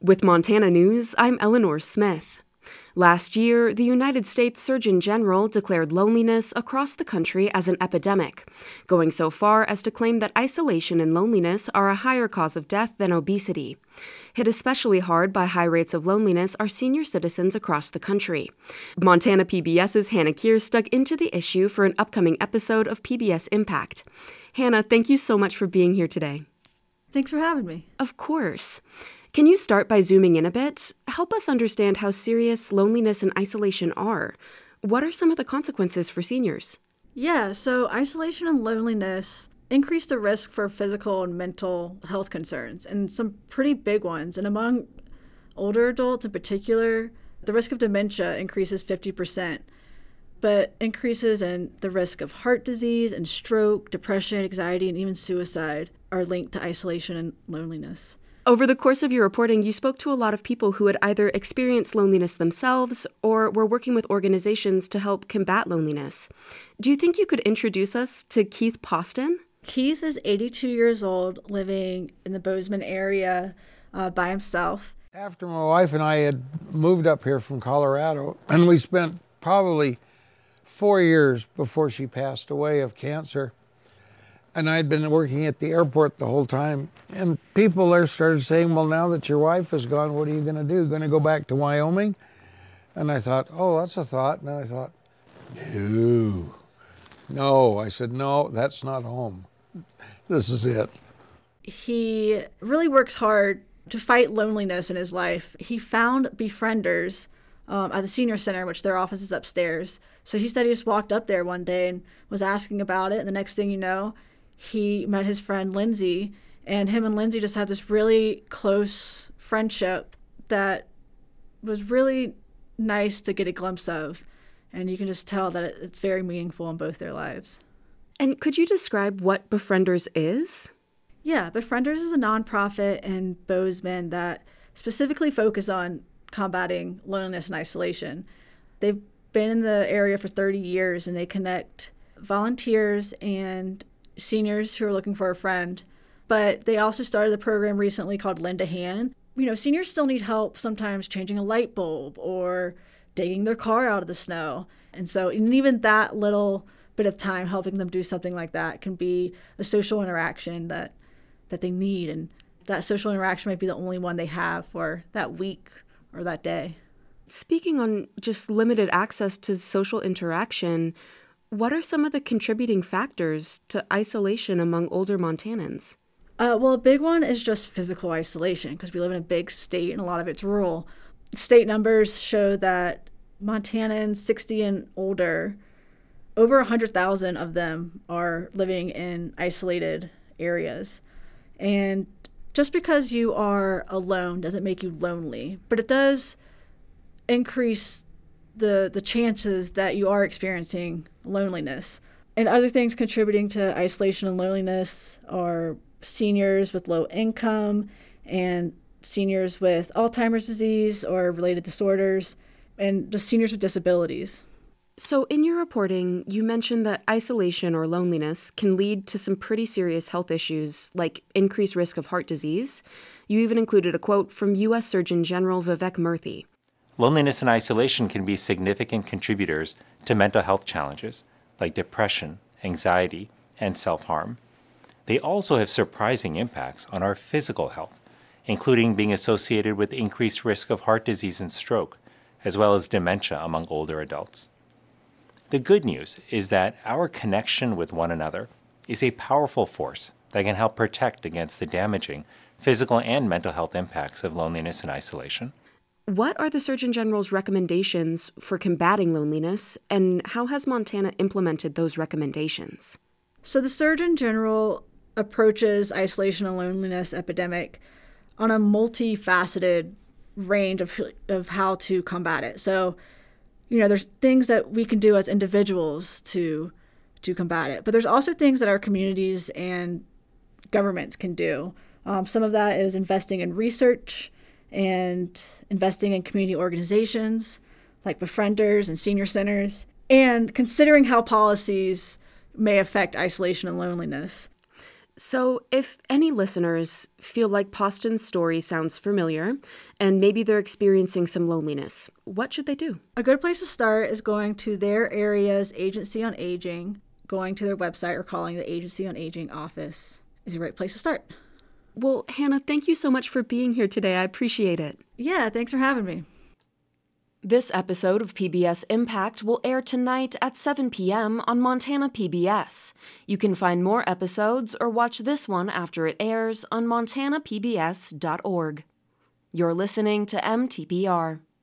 With Montana News, I'm Eleanor Smith. Last year, the United States Surgeon General declared loneliness across the country as an epidemic, going so far as to claim that isolation and loneliness are a higher cause of death than obesity. Hit especially hard by high rates of loneliness are senior citizens across the country. Montana PBS's Hannah Kears dug into the issue for an upcoming episode of PBS Impact. Hannah, thank you so much for being here today. Thanks for having me. Of course. Can you start by zooming in a bit? Help us understand how serious loneliness and isolation are. What are some of the consequences for seniors? Yeah, so isolation and loneliness increase the risk for physical and mental health concerns, and some pretty big ones. And among older adults in particular, the risk of dementia increases 50%, but increases in the risk of heart disease and stroke, depression, anxiety, and even suicide are linked to isolation and loneliness. Over the course of your reporting, you spoke to a lot of people who had either experienced loneliness themselves or were working with organizations to help combat loneliness. Do you think you could introduce us to Keith Poston? Keith is 82 years old, living in the Bozeman area by himself. After my wife and I had moved up here from Colorado, and we spent probably 4 years before she passed away of cancer. And I'd been working at the airport the whole time. And people there started saying, well, now that your wife is gone, what are you going to do? Going to go back to Wyoming? And I thought, oh, that's a thought. And then I thought, no. I said, no, that's not home. This is it. He really works hard to fight loneliness in his life. He found befrienders at the senior center, which their office is upstairs. So he said he just walked up there one day and was asking about it. And the next thing you know, he met his friend Lindsay, and him and Lindsay just had this really close friendship that was really nice to get a glimpse of. And you can just tell that it's very meaningful in both their lives. And could you describe what Befrienders is? Yeah, Befrienders is a nonprofit in Bozeman that specifically focus on combating loneliness and isolation. They've been in the area for 30 years, and they connect volunteers and seniors who are looking for a friend. But they also started a program recently called Lend a Hand. You know, seniors still need help sometimes changing a light bulb or digging their car out of the snow. And so even that little bit of time helping them do something like that can be a social interaction that they need. And that social interaction might be the only one they have for that week or that day. Speaking on just limited access to social interaction, what are some of the contributing factors to isolation among older Montanans? Well, a big one is just physical isolation, because we live in a big state and a lot of it's rural. State numbers show that Montanans 60 and older, over 100,000 of them are living in isolated areas. And just because you are alone doesn't make you lonely, but it does increase the chances that you are experiencing loneliness. And other things contributing to isolation and loneliness are seniors with low income and seniors with Alzheimer's disease or related disorders, and just seniors with disabilities. So in your reporting, you mentioned that isolation or loneliness can lead to some pretty serious health issues like increased risk of heart disease. You even included a quote from U.S. Surgeon General Vivek Murthy. Loneliness and isolation can be significant contributors to mental health challenges like depression, anxiety, and self-harm. They also have surprising impacts on our physical health, including being associated with increased risk of heart disease and stroke, as well as dementia among older adults. The good news is that our connection with one another is a powerful force that can help protect against the damaging physical and mental health impacts of loneliness and isolation. What are the Surgeon General's recommendations for combating loneliness, and how has Montana implemented those recommendations? So the Surgeon General approaches isolation and loneliness epidemic on a multifaceted range of how to combat it. So, you know, there's things that we can do as individuals to combat it, but there's also things that our communities and governments can do. Some of that is investing in research and investing in community organizations like Befrienders and senior centers, and considering how policies may affect isolation and loneliness. So, if any listeners feel like Poston's story sounds familiar, and maybe they're experiencing some loneliness, what should they do? A good place to start is going to their area's Agency on Aging, going to their website, or calling the Agency on Aging office is a great place to start. Well, Hannah, thank you so much for being here today. I appreciate it. Yeah, thanks for having me. This episode of PBS Impact will air tonight at 7 p.m. on Montana PBS. You can find more episodes or watch this one after it airs on montanapbs.org. You're listening to MTPR.